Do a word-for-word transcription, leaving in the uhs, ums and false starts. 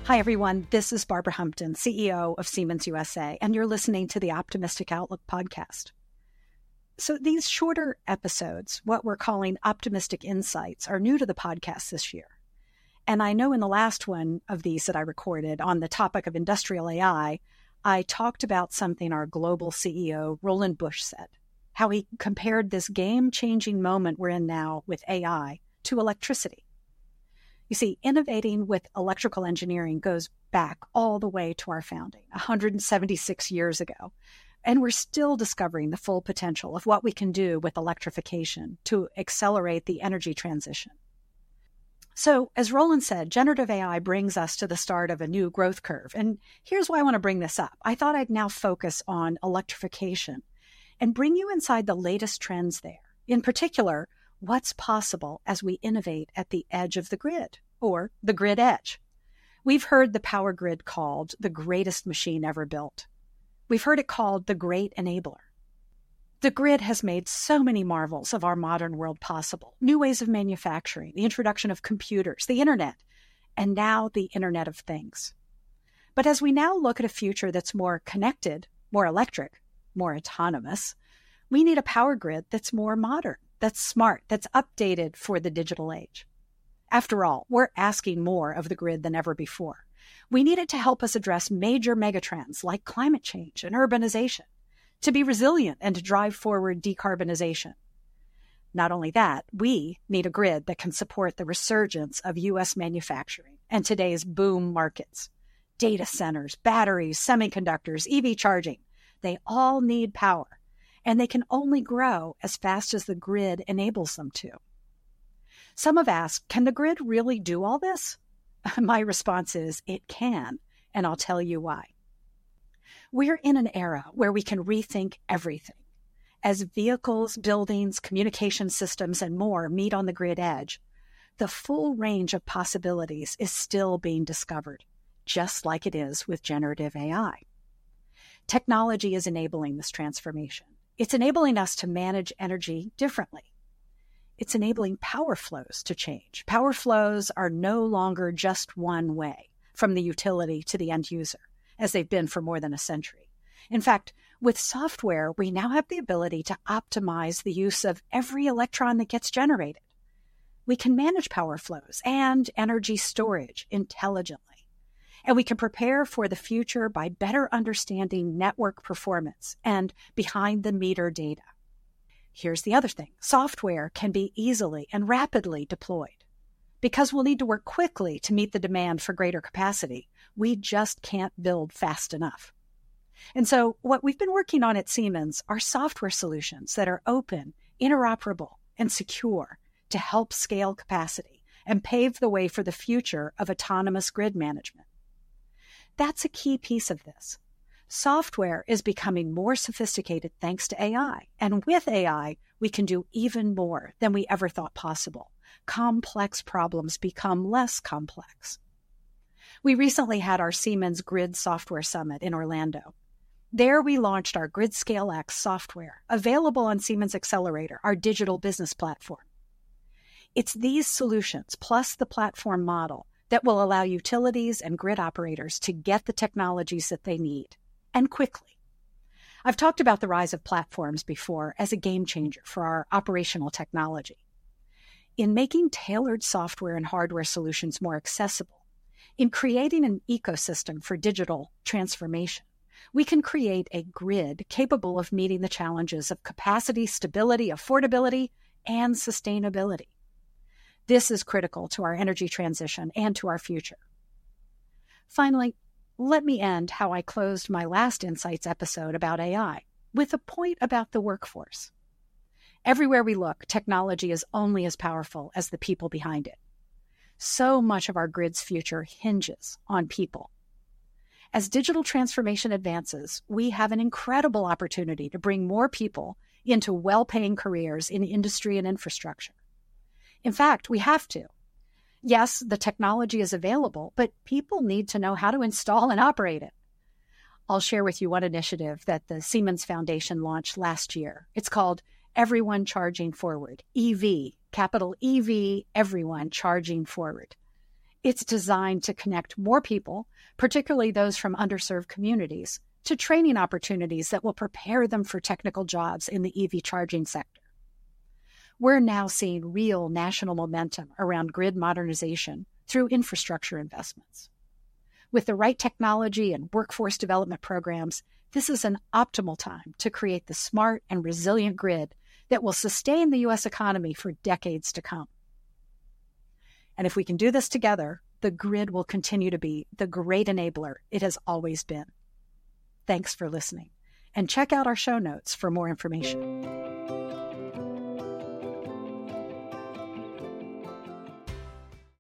Hi, everyone. This is Barbara Humpton, C E O of Siemens U S A, and you're listening to the Optimistic Outlook podcast. So these shorter episodes, what we're calling Optimistic Insights, are new to the podcast this year. And I know in the last one of these that I recorded on the topic of industrial A I, I talked about something our global C E O, Roland Busch, said, how he compared this game-changing moment we're in now with A I to electricity. You see, innovating with electrical engineering goes back all the way to our founding, one hundred seventy-six years ago. And we're still discovering the full potential of what we can do with electrification to accelerate the energy transition. So, as Roland said, generative A I brings us to the start of a new growth curve. And here's why I want to bring this up. I thought I'd now focus on electrification and bring you inside the latest trends there. In particular, what's possible as we innovate at the edge of the grid, or the grid edge. We've heard the power grid called the greatest machine ever built. We've heard it called the great enabler. The grid has made so many marvels of our modern world possible. New ways of manufacturing, the introduction of computers, the internet, and now the Internet of Things. But as we now look at a future that's more connected, more electric, more autonomous, we need a power grid that's more modern, that's smart, that's updated for the digital age. After all, we're asking more of the grid than ever before. We need it to help us address major megatrends like climate change and urbanization, to be resilient and to drive forward decarbonization. Not only that, we need a grid that can support the resurgence of U S manufacturing and today's boom markets. Data centers, batteries, semiconductors, E V charging, they all need power. And they can only grow as fast as the grid enables them to. Some have asked, can the grid really do all this? My response is, it can, and I'll tell you why. We're in an era where we can rethink everything. As vehicles, buildings, communication systems, and more meet on the grid edge, the full range of possibilities is still being discovered, just like it is with generative A I. Technology is enabling this transformation. It's enabling us to manage energy differently. It's enabling power flows to change. Power flows are no longer just one way, from the utility to the end user, as they've been for more than a century. In fact, with software, we now have the ability to optimize the use of every electron that gets generated. We can manage power flows and energy storage intelligently. And we can prepare for the future by better understanding network performance and behind-the-meter data. Here's the other thing. Software can be easily and rapidly deployed. Because we'll need to work quickly to meet the demand for greater capacity, we just can't build fast enough. And so what we've been working on at Siemens are software solutions that are open, interoperable, and secure to help scale capacity and pave the way for the future of autonomous grid management. That's a key piece of this. Software is becoming more sophisticated thanks to A I. And with A I, we can do even more than we ever thought possible. Complex problems become less complex. We recently had our Siemens Grid Software Summit in Orlando. There we launched our GridScale X software, available on Siemens Xcelerator, our digital business platform. It's these solutions, plus the platform model, that will allow utilities and grid operators to get the technologies that they need, and quickly. I've talked about the rise of platforms before as a game changer for our operational technology. In making tailored software and hardware solutions more accessible, in creating an ecosystem for digital transformation, we can create a grid capable of meeting the challenges of capacity, stability, affordability, and sustainability. This is critical to our energy transition and to our future. Finally, let me end how I closed my last Insights episode about A I, with a point about the workforce. Everywhere we look, technology is only as powerful as the people behind it. So much of our grid's future hinges on people. As digital transformation advances, we have an incredible opportunity to bring more people into well-paying careers in industry and infrastructure. In fact, we have to. Yes, the technology is available, but people need to know how to install and operate it. I'll share with you one initiative that the Siemens Foundation launched last year. It's called Everyone Charging Forward, E V, capital E V, Everyone Charging Forward. It's designed to connect more people, particularly those from underserved communities, to training opportunities that will prepare them for technical jobs in the E V charging sector. We're now seeing real national momentum around grid modernization through infrastructure investments. With the right technology and workforce development programs, this is an optimal time to create the smart and resilient grid that will sustain the U S economy for decades to come. And if we can do this together, the grid will continue to be the great enabler it has always been. Thanks for listening, and check out our show notes for more information.